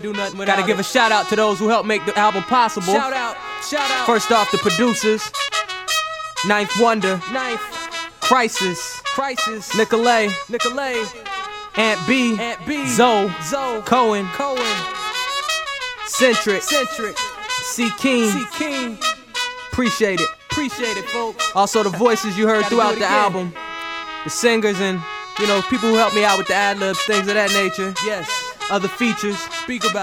do nothing without Gotta give a shout out to those who helped make the album possible. Shout out. First off, the producers, Ninth Wonder, Crisis, Nicolay, Aunt B, Zoe, Cohen, Centric, C King. Appreciate it, folks. Also the voices you heard throughout the album, the singers and, you know, people who helped me out with the ad-libs, things of that nature. Yes. Other features. Speak about